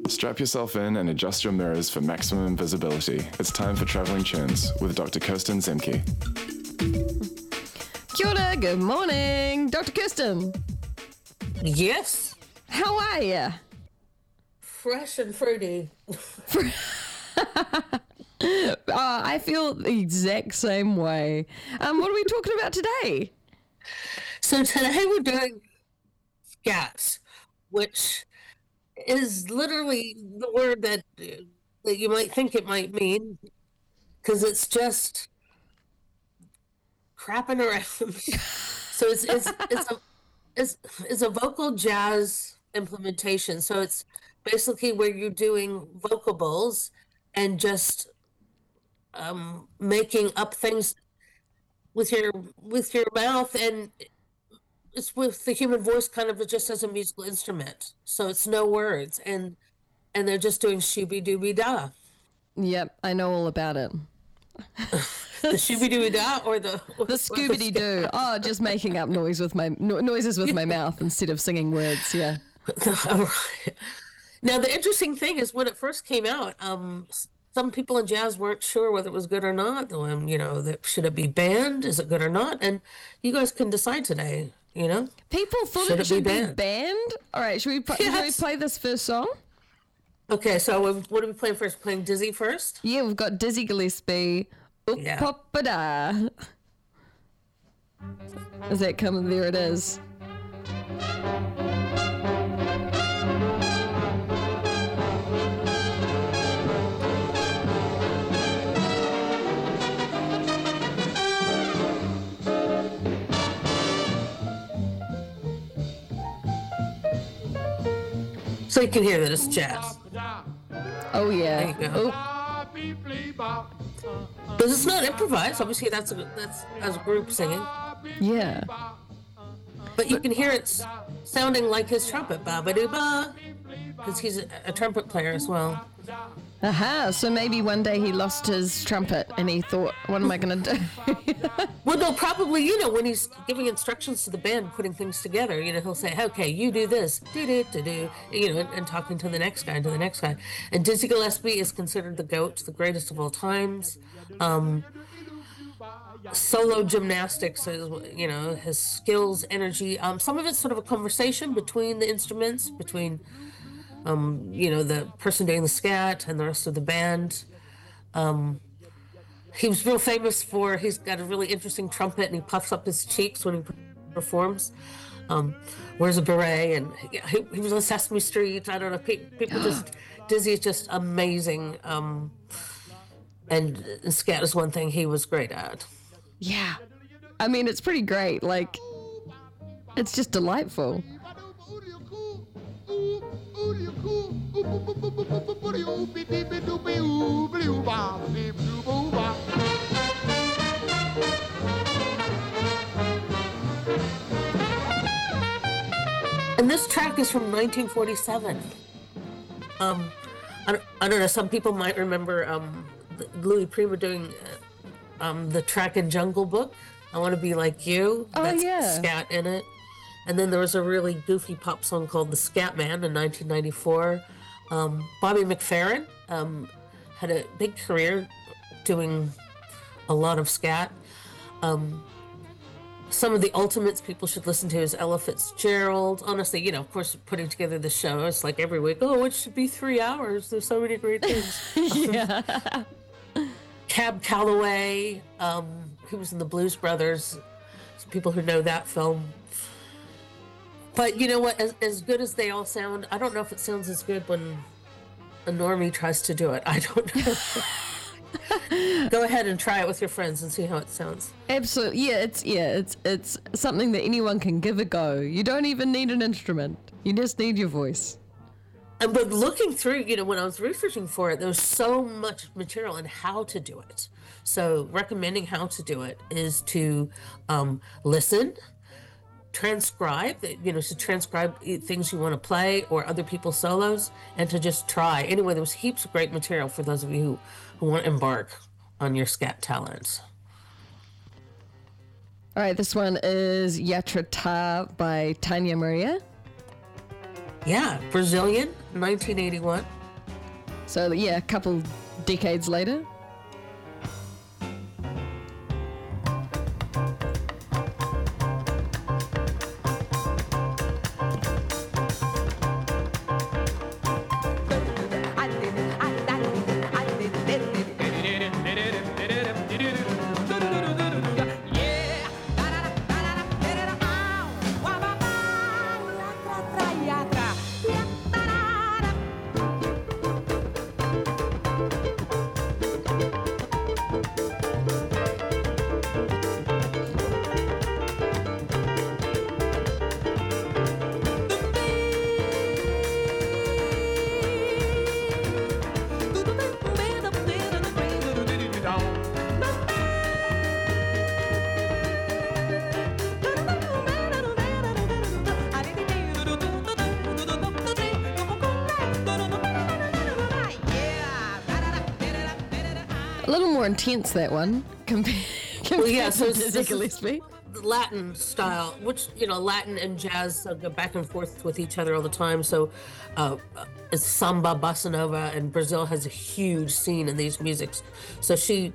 Strap yourself in and adjust your mirrors for maximum visibility. It's time for Traveling Tunes with Dr. Kirsten Zemke. Kia ora, good morning, Dr. Kirsten. Yes. How are you? Fresh and fruity. I feel the exact same way. What are we talking about today? So today we're doing scats, which is literally the word that you might think it might mean, because it's just crapping around. So it's a vocal jazz implementation. So it's basically where you're doing vocables and just making up things with your mouth, and it's with the human voice kind of just as a musical instrument. So it's no words, and they're just doing shooby dooby da. Yep, I know all about it. The shooby dooby da, or the Scooby Doo. Oh, just making up noises with my mouth instead of singing words. Yeah. Now the interesting thing is, when it first came out, some people in jazz weren't sure whether it was good or not. Should it be banned? Is it good or not? And you guys can decide today. People thought it should be banned. All right, should we play this first song? Okay, so what are we playing first? We're playing Dizzy first? Yeah, we've got Dizzy Gillespie. Oop-pop-a-da. Is that coming? There it is. So you can hear that it's jazz. Oh yeah. There you go. Because it's not improvised. Obviously, that's as a group singing. Yeah. But you can hear it sounding like his trumpet, ba-ba-doo-ba, because he's a trumpet player as well. Aha, so maybe one day he lost his trumpet and he thought, what am I going to do? Well, no, probably, when he's giving instructions to the band, putting things together, he'll say, okay, you do this, do-do-do-do, and talking to the next guy, And Dizzy Gillespie is considered the GOAT, the greatest of all times. Solo gymnastics is, his skills, energy. Some of it's sort of a conversation between the instruments, between the person doing the scat and the rest of the band. He was real famous for, he's got a really interesting trumpet, and he puffs up his cheeks when he performs. Wears a beret, and he was on Sesame Street. I don't know, people just, Dizzy is just amazing. And scat is one thing he was great at. Yeah. I mean, it's pretty great. Like, it's just delightful. And this track is from 1947. I don't know, some people might remember Louis Prima doing the track in Jungle Book, I Want to Be Like You. That's scat in it. And then there was a really goofy pop song called The Scat Man in 1994. Bobby McFerrin had a big career doing a lot of scat. Some of the ultimates people should listen to is Ella Fitzgerald. Honestly, of course, putting together the show, it's like every week, it should be 3 hours. There's so many great things. Yeah. Cab Calloway, who was in the Blues Brothers. Some people who know that film. But you know what? As good as they all sound, I don't know if it sounds as good when a normie tries to do it. I don't know. Go ahead and try it with your friends and see how it sounds. Absolutely. It's something that anyone can give a go. You don't even need an instrument. You just need your voice. But looking through, when I was researching for it, there was so much material on how to do it. So recommending how to do it is to listen, transcribe, to transcribe things you want to play or other people's solos, and to just try. Anyway, there was heaps of great material for those of you who want to embark on your scat talents. All right, this one is Yatrata by Tania Maria. Yeah, Brazilian, 1981. So yeah, a couple decades later. A little more intense, that one, compared yeah, so to this Dizzy is Gillespie. the Latin style, which, Latin and jazz go back and forth with each other all the time. So it's samba, bossa nova, and Brazil has a huge scene in these musics. So she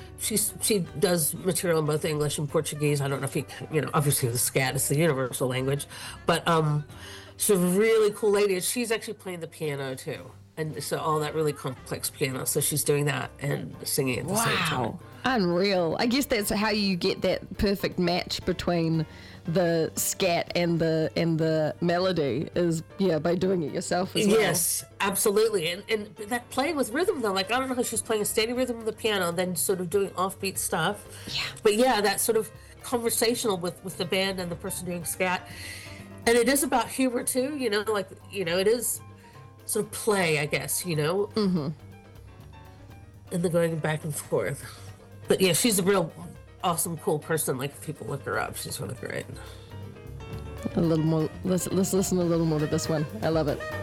does material in both English and Portuguese. I don't know if obviously the scat is the universal language, but she's a really cool lady. She's actually playing the piano too. And so all that really complex piano. So she's doing that and singing at the same time. Wow, unreal. I guess that's how you get that perfect match between the scat and the melody is by doing it yourself as well. Yes, absolutely. And that playing with rhythm though, like I don't know how she's playing a steady rhythm on the piano and then sort of doing offbeat stuff. Yeah. But yeah, that sort of conversational with the band and the person doing scat. And it is about humor too, it is sort of play, I guess, Mm-hmm. And the going back and forth. But yeah, she's a real awesome, cool person. Like, if people look her up, she's really great. A little more. Let's listen a little more to this one. I love it.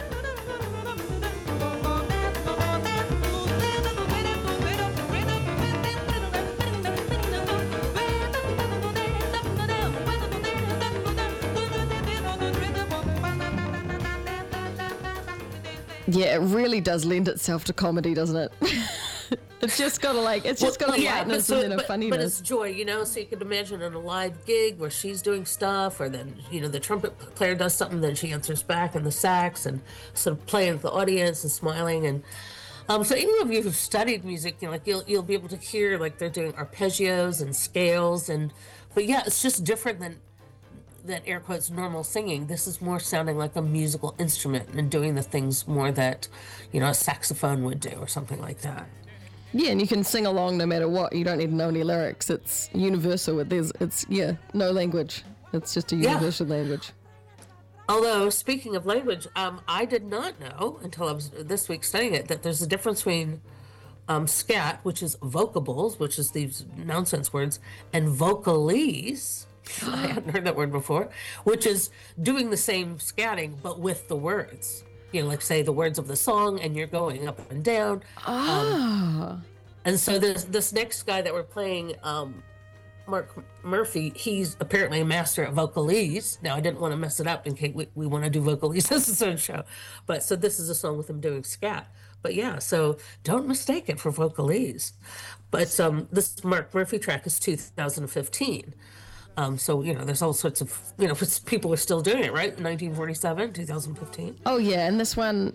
Yeah, it really does lend itself to comedy, doesn't it? It's just got a lightness and then a funniness. But it's joy, so you could imagine in a live gig where she's doing stuff, or then, the trumpet player does something, then she answers back in the sax and sort of playing with the audience and smiling. And so any of you who've studied music, you'll be able to hear, like, they're doing arpeggios and scales. But yeah, it's just different than air quotes normal singing. This is more sounding like a musical instrument and doing the things more that a saxophone would do or something like that. Yeah, and you can sing along no matter what. You don't need to know any lyrics. It's universal. It's no language. It's just a universal language. Although, speaking of language, I did not know until I was this week studying it that there's a difference between scat, which is vocables, which is these nonsense words, and vocalese. I hadn't heard that word before, which is doing the same scatting, but with the words. Like, say the words of the song, and you're going up and down. And so this next guy that we're playing, Mark Murphy, he's apparently a master at vocalese. Now, I didn't want to mess it up in case we want to do vocalese as its own show. But so this is a song with him doing scat. But yeah, so don't mistake it for vocalese. But this Mark Murphy track is 2015. So, there's all sorts of, people are still doing it, right? 1947, 2015. Oh, yeah. And this one,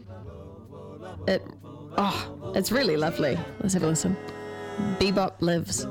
it's really lovely. Let's have a listen. Bebop Lives.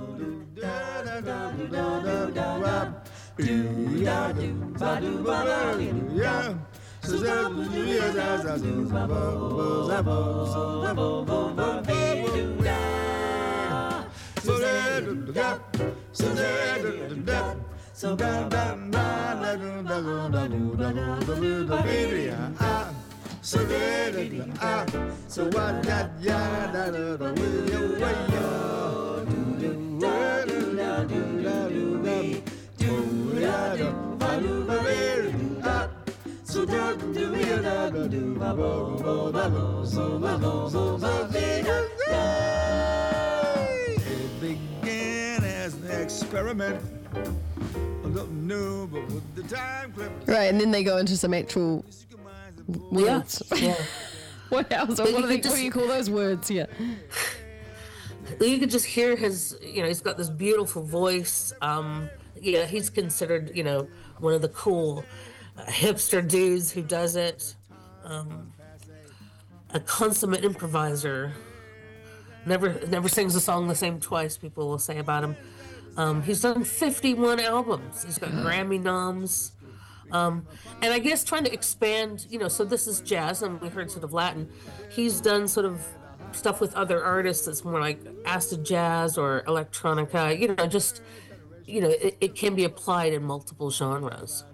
So da da da da da da da da baby so da so what that ya da da da with your way yo do da da da do ya do ba so da do ya da do ba bo ba bo so ba bo so ba it began as an experiment. Right, and then they go into some actual words. Yeah. What do you call those words? Yeah. You could just hear his, he's got this beautiful voice. He's considered, one of the cool hipster dudes who does it. A consummate improviser. Never sings a song the same twice, people will say about him. He's done 51 albums. He's got Grammy noms. And I guess trying to expand, so this is jazz, and we heard sort of Latin. He's done sort of stuff with other artists that's more like acid jazz or electronica, it can be applied in multiple genres.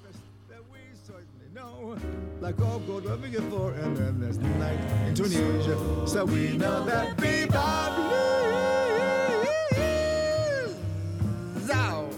Like all gold, what we get for, and then there's the night in Tunisia. So we know that bebop blues. Ow.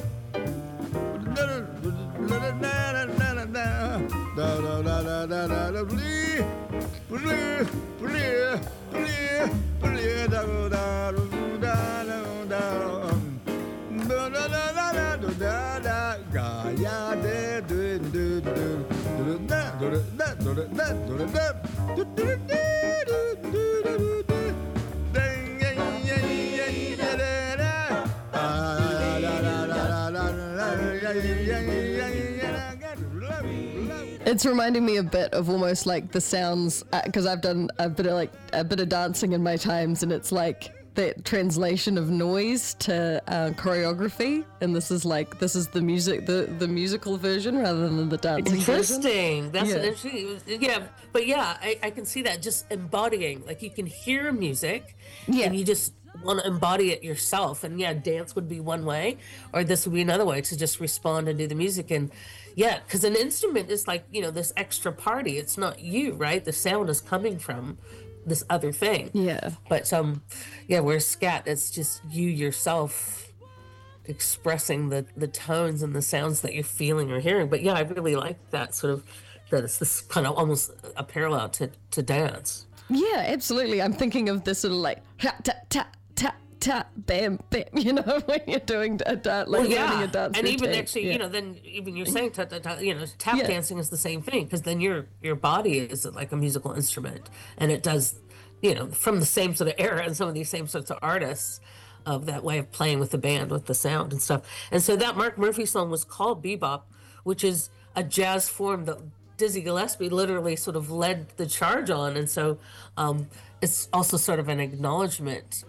It's reminding me a bit of almost like the sounds, because I've done a bit of dancing in my times, and it's like that translation of noise to choreography, and this is the music, the musical version rather than the dancing interesting version. That's an interesting, but I can see that just embodying, like you can hear music and you just want to embody it yourself, and dance would be one way, or this would be another way, to just respond and do the music. And because an instrument is like, this extra party, it's not you, right? The sound is coming from this other thing. But whereas scat, it's just you yourself expressing the tones and the sounds that you're feeling or hearing. But I really like that sort of, that it's this kind of almost a parallel to dance. Yeah, absolutely. I'm thinking of this sort of like ha ta ta ta ta bam bam, when you're doing a dance, learning a dance and routine. even actually, then even you're saying ta ta ta, tap dancing is the same thing, because then your body is like a musical instrument, and it does, from the same sort of era and some of these same sorts of artists of that way of playing with the band, with the sound and stuff. And so that Mark Murphy song was called Bebop, which is a jazz form that Dizzy Gillespie literally sort of led the charge on. And so it's also sort of an acknowledgement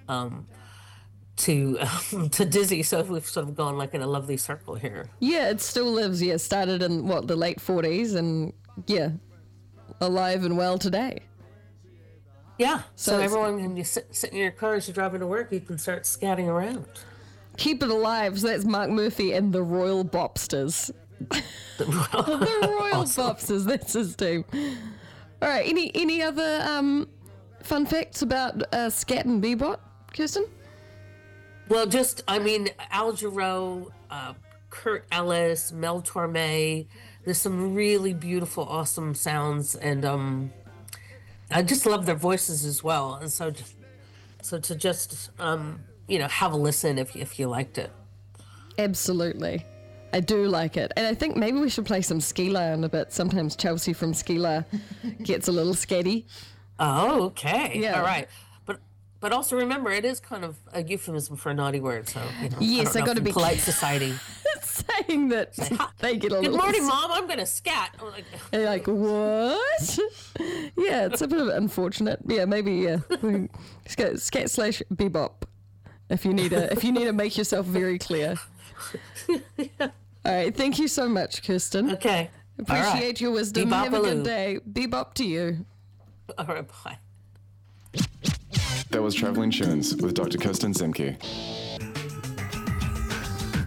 to Dizzy. So we've sort of gone like in a lovely circle here. Yeah, it still lives. Yeah, started in the late 40s, and alive and well today. Yeah, so everyone, when you sit in your car as you're driving to work, you can start scatting around. Keep it alive. So that's Mark Murphy and the Royal Bopsters. The Royal Bopsters, that's his team. All right, any other fun facts about scat and bebop, Kirsten? Well, Al Jarreau, Kurt Ellis, Mel Torme, there's some really beautiful, awesome sounds, and I just love their voices as well. And so to just have a listen if you liked it. Absolutely. I do like it. And I think maybe we should play some Skila in a bit. Sometimes Chelsea from Skila gets a little scatty. Oh, okay. Yeah. All right. But also remember, it is kind of a euphemism for a naughty word. So, yes, I got to be polite society. Saying that they get a little... Good morning, Mom. I'm going to scat. And you're like, what? Yeah, it's a bit unfortunate. Yeah, maybe, scat/bebop if you need to make yourself very clear. All right, thank you so much, Kirsten. Okay. Appreciate your wisdom. Bebop Have a good day. Bebop to you. All right, bye. That was Traveling Tunes with Dr. Kirsten Zemke.